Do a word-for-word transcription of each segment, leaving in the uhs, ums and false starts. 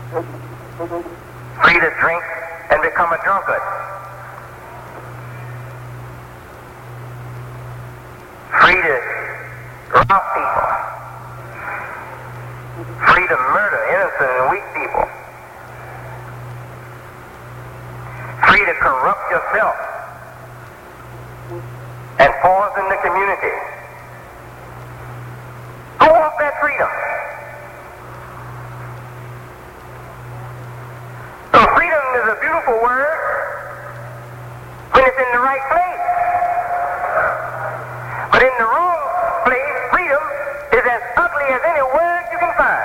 free to drink and become a drunkard, free to rob people, free to murder innocent and weak people, free to corrupt yourself and poison the community. Who wants that freedom? So freedom is a beautiful word when it's in the right place. But in the wrong place, freedom is as ugly as any word you can find.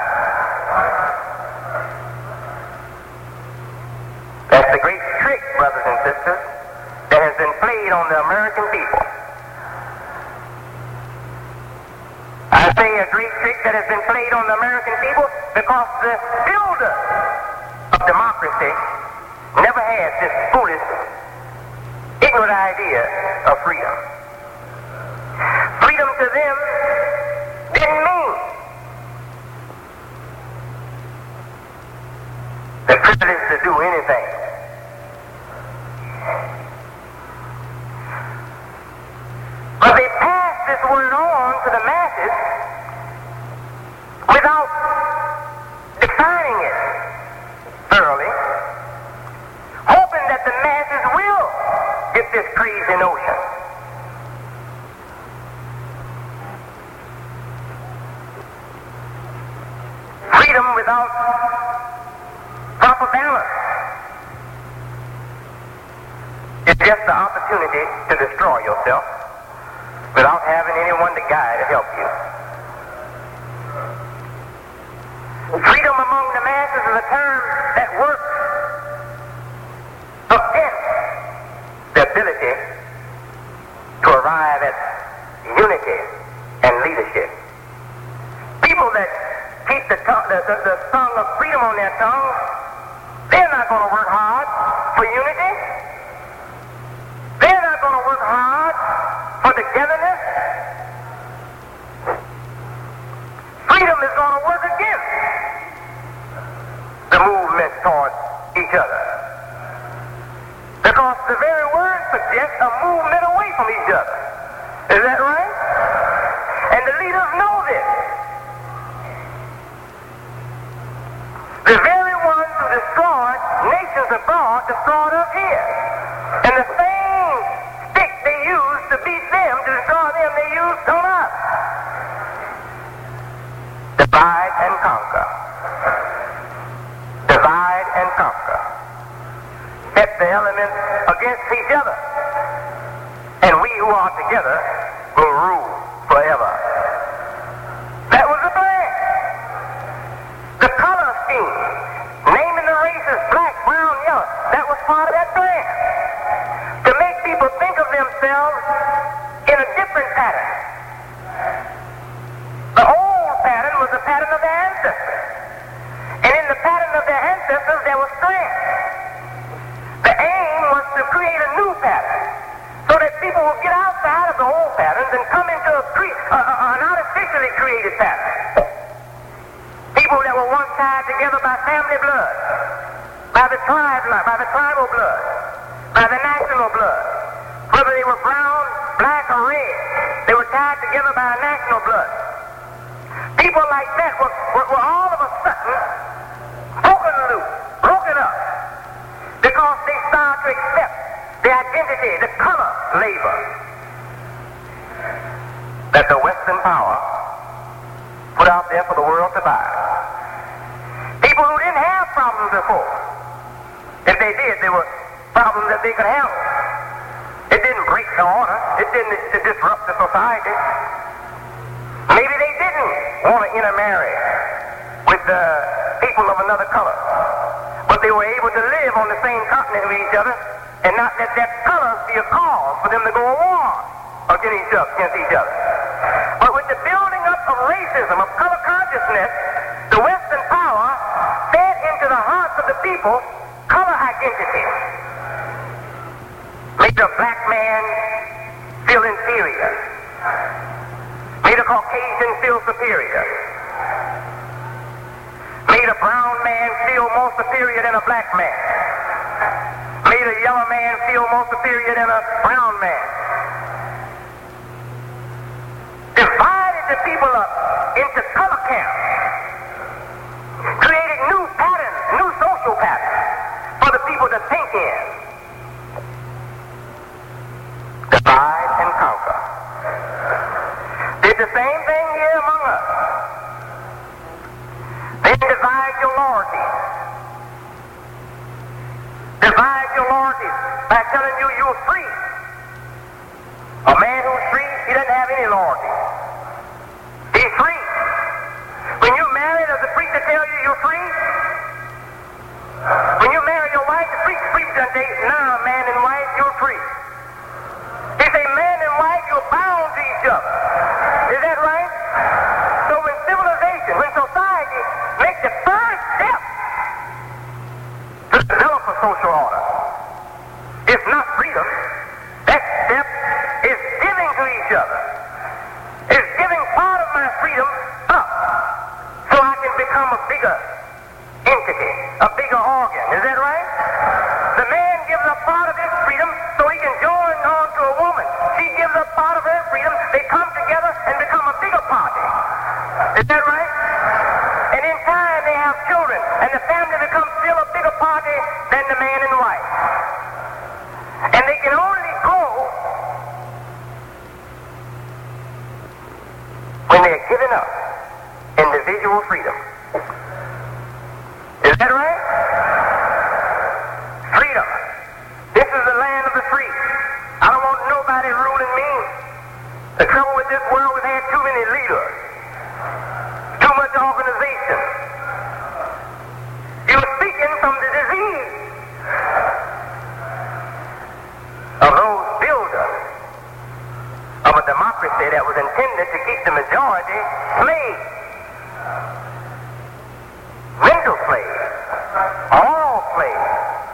That's the great trick, brothers and sisters, that has been played on the American people. I say a great trick that has been played on the American people because the builder of democracy never had this foolish, ignorant idea of freedom. Freedom to them didn't mean the privilege to do anything. But they passed this word on to the masses without defining it thoroughly, hoping that the masses will get this crazy notion. Freedom without proper balance is just the opportunity to destroy yourself without having anyone to guide and help you. Freedom among the masses is a term that works against the ability to arrive at unity and leadership. People that keep the, tongue, the, the, the song of freedom on their tongue, they're not going to work hard for unity. They're not going to work hard for togetherness. Freedom is going to work against the movement toward each other. Because the very word suggests a movement away from each other. Is that right? And the leaders know this. The very ones who destroyed nations abroad destroyed us here. And the same stick they used to beat them, to destroy them, they used on us. Divide and conquer. Divide and conquer. Set the elements against each other. And we who are together will rule forever. That was the plan. The color scheme, naming the races black, brown, yellow, that was part of that plan. To make people think of themselves in a different pattern. The old pattern was the pattern of their ancestors. And in the pattern of their ancestors, there was strength. The aim was to create a new pattern so that people would get outside of the old patterns and come into a cre- uh, uh, an artificially created pattern. People that were once tied together by family blood, by the tribe blood, by the tribal blood, by the national blood. Whether they were brown, black, or red, they were tied together by a national blood. People like that were, were, were all of a sudden broken loose, broken up, because they started to accept the identity, the color label that the Western power put out there for the world to buy. People who didn't have problems before. If they did, they were problems that they could handle. It didn't break the order. It didn't to disrupt the society. Maybe they didn't want to intermarry with the people of another color. But they were able to live on the same continent with each other and not let that color be a cause for them to go to war against each other. Against each other. But with the building up of racism, of color consciousness, the Western power fed into the hearts of the people color identity. Made a black man feel inferior. Made a Caucasian feel superior. Made a brown man feel more superior than a black man. Made a yellow man feel more superior than a brown man. Divided the people up into color camps. Created new patterns, new social patterns for the people to think in. Divide and conquer. Did the same thing here among us. Then divide your loyalties. Divide your loyalties by telling you you're free. A man who's free, he doesn't have any loyalty. He's free. When you marry, does the preacher tell you you're free? When you marry your wife, the preacher, preacher doesn't say, now man and wife, you're free. He say, man and wife, you're bound to each other. Is that right? So when civilization, when society makes the first step to develop a social order, it's not freedom. That step is giving to each other. It's giving part of my freedom up so I can become a bigger entity, a bigger organ. Is that right? The man gives up part of his freedom so he can join on to a woman. She gives up part of her freedom. They come together and become a bigger party. Is that right? And in time they have children, and the family becomes still a bigger party than the man and wife. And they can only grow when they're giving up individual freedom. Is that right? Freedom. This is the land of the free. I don't want nobody ruling me. The trouble with this world, we've had too many leaders. Too much organization. You're speaking from the disease of those builders of a democracy that was intended to keep the majority slaves. Mental slaves. All slaves.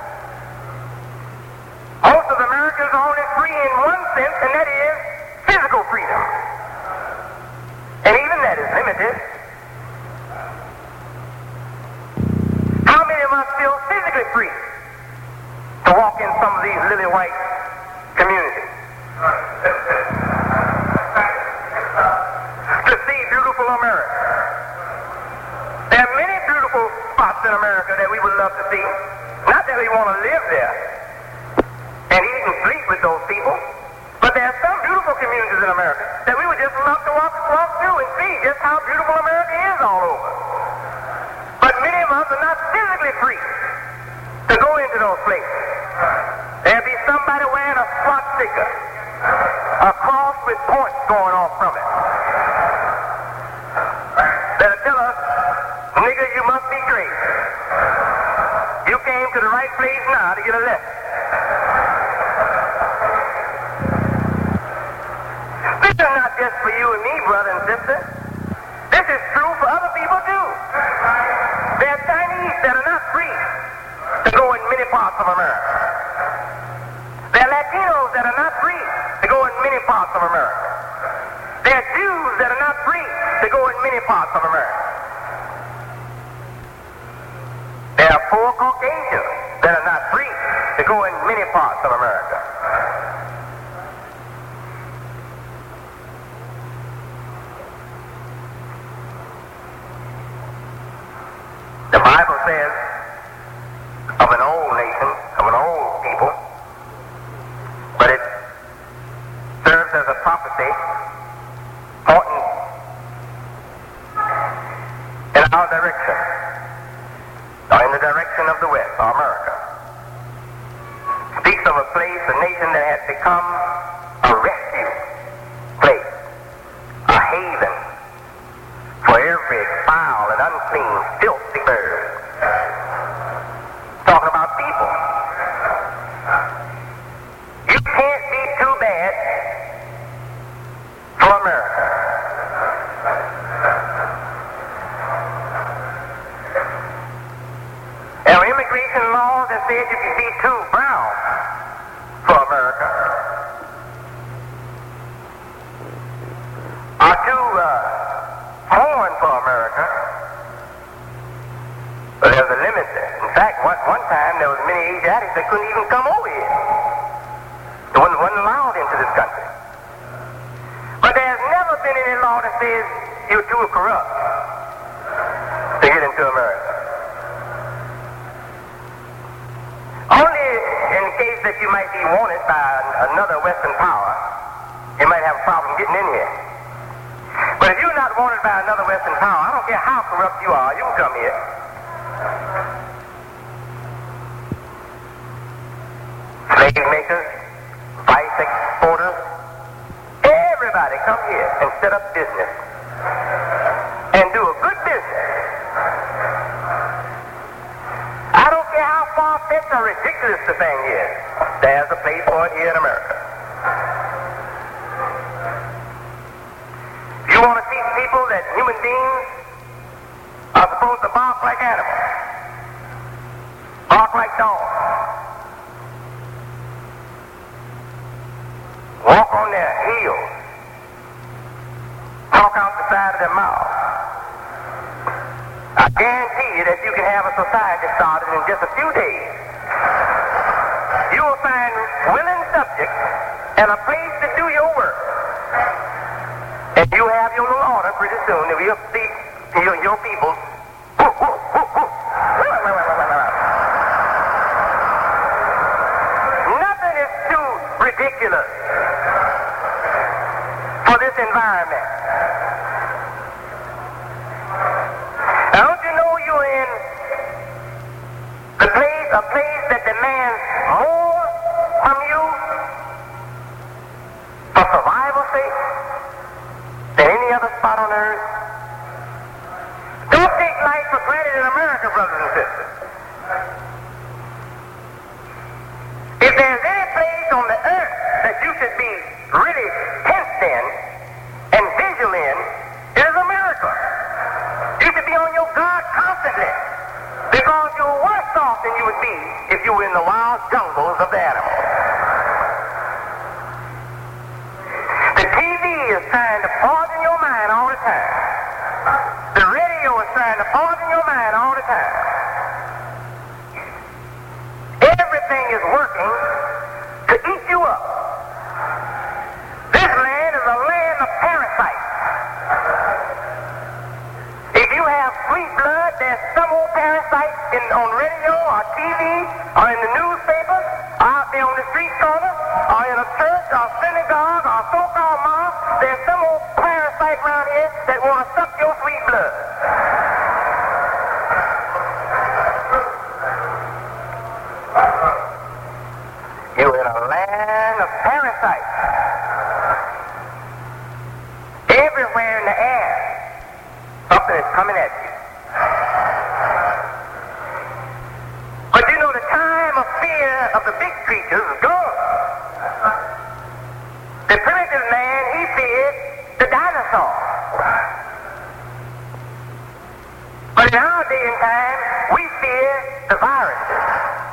Most of Americans are only free in one sense, and that is physical freedom. And even that is limited. How many of us feel physically free to walk in some of these lily white communities? To see beautiful America. There are many beautiful spots in America that we would love to see. Not that we want to live there and eat and sleep with those people, but there are some beautiful communities in America that we would just love to walk, walk through and see just how beautiful America is all over. But many of us are not physically free to go into those places. There'll be somebody wearing a swastika, a cross with points going off from it. That'll tell us, nigga, you must be crazy. You came to the right place now to get a lesson. This is not just for you and me, brother and sister. This is true for other people too. There are Chinese that are not free to go in many parts of America. There are Latinos that are not free to go in many parts of America. There are Jews that are not free to go in many parts of America. There are poor Caucasians that are not free to go in many parts of America. The Bible says of an old nation, of an old people, but it serves as a prophecy pointing in our direction, or in the direction of the West, or America. Speaks of a place, a nation that has become a rescue place, a haven for every foul and unclean, filthy bird. Talking about people. You can't be too bad for America. There are immigration laws that say you can be too brown for America. Or too uh, foreign for America. But there's a limit there. In fact, one, one time there was many Asiatics that couldn't even come over here. They wasn't, wasn't allowed into this country. But there's never been any law that says you're too corrupt to get into America. Only in case that you might be wanted by another Western power, you might have a problem getting in here. But if you're not wanted by another Western power, I don't care how corrupt you are, you can come here. Slave makers, vice exporters, everybody come here and set up business and do a good business. I don't care how far-fetched or ridiculous the thing is. There's a place for it here in America. If you want to teach people that human beings are supposed to bark like animals, bark like dogs, walk on their heels, talk out the side of their mouth, I guarantee you that you can have a society started in just a few days. You will find willing subjects and a place to do your work. And you have your little order pretty soon. If you'll see your, your people, whoo, whoo, whoo, whoo. Nothing is too ridiculous for this environment. Now, don't you know you're in the place, a place that demands more from you for survival's sake than any other spot on earth? Don't take life for granted in America, brothers and sisters. If there's any place on the earth that you should be really tensed in and vigilant in, it is America. You should be on your guard constantly, because you're worse off than you would be if you were in the wild jungles of the animals. The T V is trying to poison your mind all the time. The radio is trying to poison your mind all the time. Everything is working to eat you up. This land is a land of parasites. If you have sweet blood, there's some old parasite in, on radio or T V or in the newspapers or out there on the street corner or in a church or synagogue or so-called mosque. There's some old parasite around here that want to suck your sweet blood. You're in a land of parasites. Everywhere in the air, something is coming at you. But you know, the time of fear of the big creatures is gone. The primitive man, he feared the dinosaurs. But in our day and time, we fear the viruses.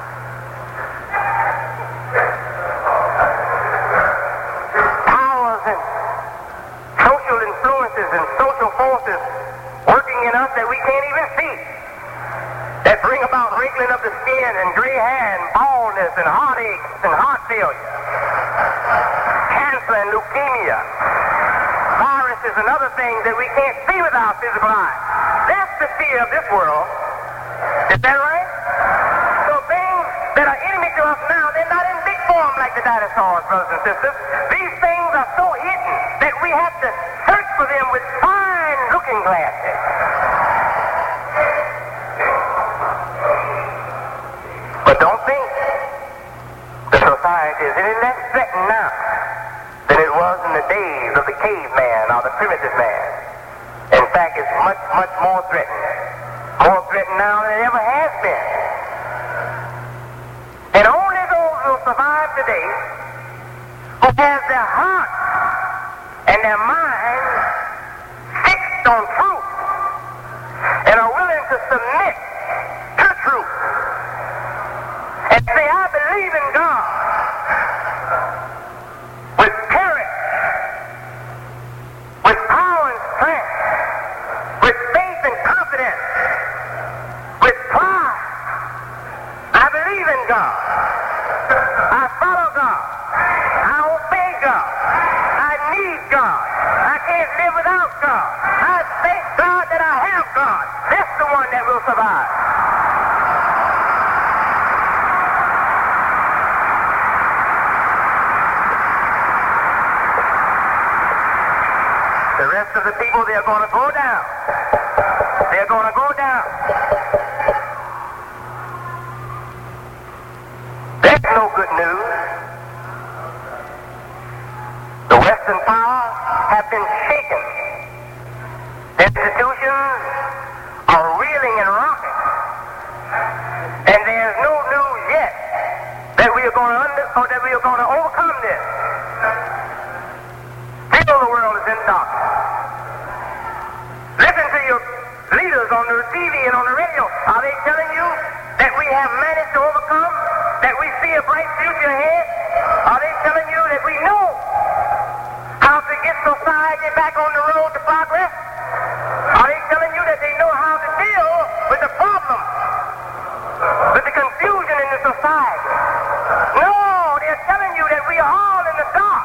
Powers and social influences and social forces working in us that we can't even see, that bring about wrinkling of the skin and gray hair and baldness and heartaches and heart failure, cancer and leukemia, viruses and other things that we can't see with our physical eye. That's the fear of this world. Is that right? So things that are enemy to us now, they're not in big form like the dinosaurs, brothers and sisters. These things are so hidden that we have to search for them with fine looking glasses. But don't think the society is any less threatened now than it was in the days of the caveman or the primitive man. In fact, it's much, much more threatened. More threatened now than it ever has been. And only those who will survive today who have their heart and their mind fixed on truth and are willing to submit to truth and say, I believe in God with courage, with power and strength, with faith and confidence, with pride God. I follow God. I obey God. I need God. I can't live without God. I thank God that I have God. That's the one that will survive. The rest of the people, they're going to go down. They're going to go down. That's no good news. The Western powers have been shaken. The institutions are reeling and rocking. And there's no news yet that we are going to under, or that we are going to overcome this. Still the world is in darkness. Listen to your leaders on the T V and on the radio. Are they telling you that we have managed to overcome? That we see a bright future ahead? Are they telling you that we know how to get society back on the road to progress? Are they telling you that they know how to deal with the problem, with the confusion in the society? No, they're telling you that we are all in the dark.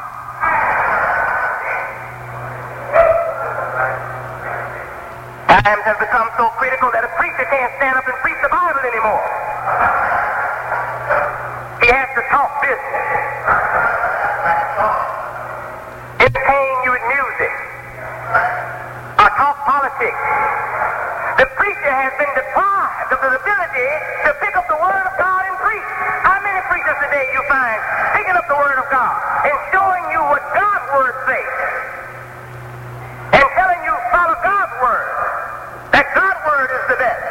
Times have become so critical that a preacher can't stand up and preach the Bible anymore. He has to talk business, entertain you with music, or talk politics. The preacher has been deprived of the ability to pick up the Word of God and preach. How many preachers today you find picking up the Word of God and showing you what God's Word says and telling you follow God's Word, that God's Word is the best?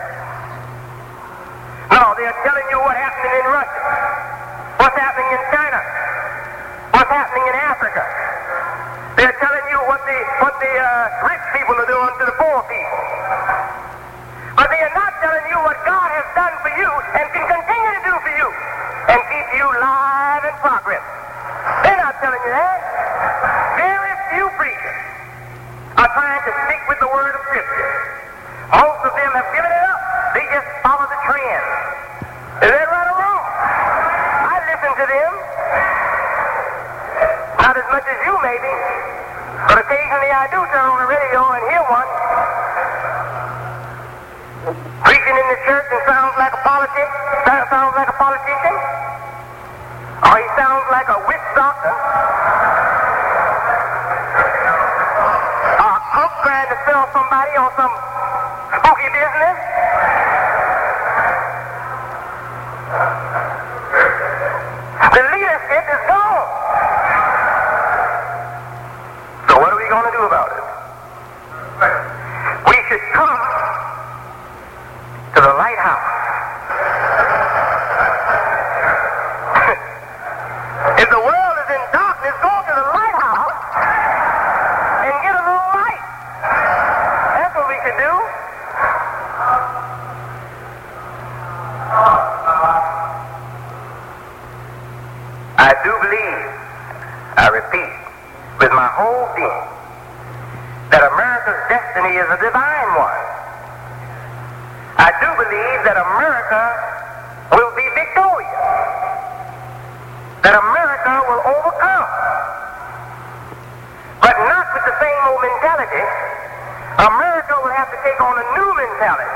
No, they're telling you what's happening in Russia, what's happening in China, what's happening in Africa. They're telling you what the what the uh, rich people are doing to the poor people. But they are not telling you what God has done for you and can continue to do for you and keep you live in progress. They're not telling you that. Very few preachers are trying to stick with the word of Scripture. Most of them have given it up. They just follow the trend. Is that right or wrong? I listen to them. Not as much as you, maybe. But occasionally I do turn on the radio and hear one preaching in the church and sounds like a politic, sounds like a politician, or he sounds like a witch doctor, or a cook trying to sell somebody on some spooky business. The leadership is gone. So what are we going to do about it? We should come to the lighthouse. If the world is in darkness, go to the lighthouse and get a little light. That's what we should do. I do believe, I repeat, with my whole being, that America's destiny is a divine one. I do believe that America will be victorious, that America will overcome, but not with the same old mentality. America will have to take on a new mentality.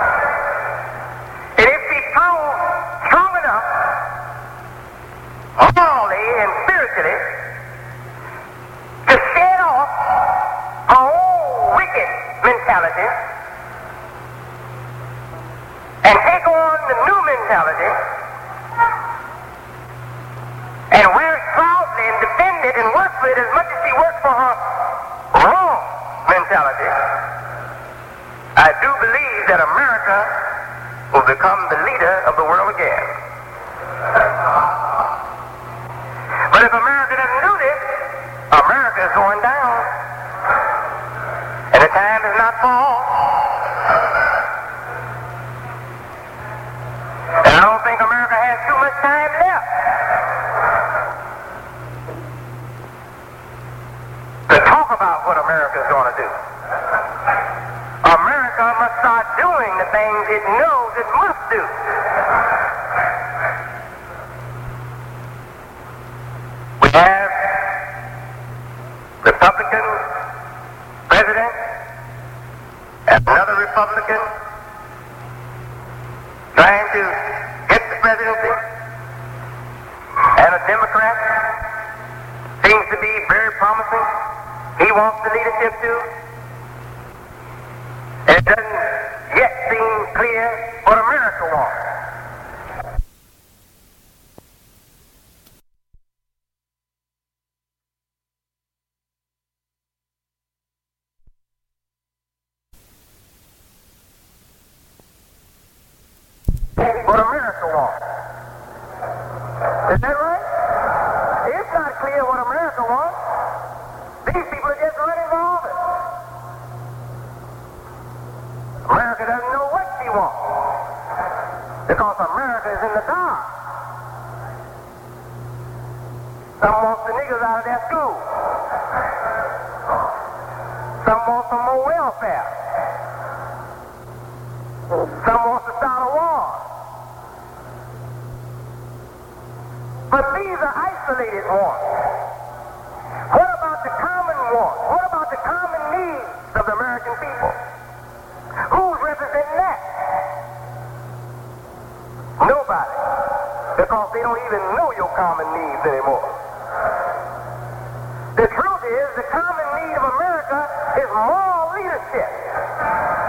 And if we prove strong enough, morally and spiritually, to shed off our old wicked mentality and take on the new mentality and wear it proudly and defend it and work for it as much as she works for her wrong mentality, I do believe that America will become the leader of the world again. But if America doesn't do this, America is going down. And the time is not far. And I don't think America has too much time left to talk about what America is going to do. America must start doing the things it knows it must do. Republican president, another Republican trying to get the presidency, and a Democrat seems to be very promising. He wants the leadership too. It doesn't yet seem clear what America wants. What America wants. Is that right? It's not clear what America wants. These people are just running for office. America doesn't know what she wants because America is in the dark. Some want the niggers out of their school. Some want some more welfare. Some want to start a war. But these are isolated wants. What about the common wants? What about the common needs of the American people? Who's representing that? Nobody. Because they don't even know your common needs anymore. The truth is, the common need of America is moral leadership.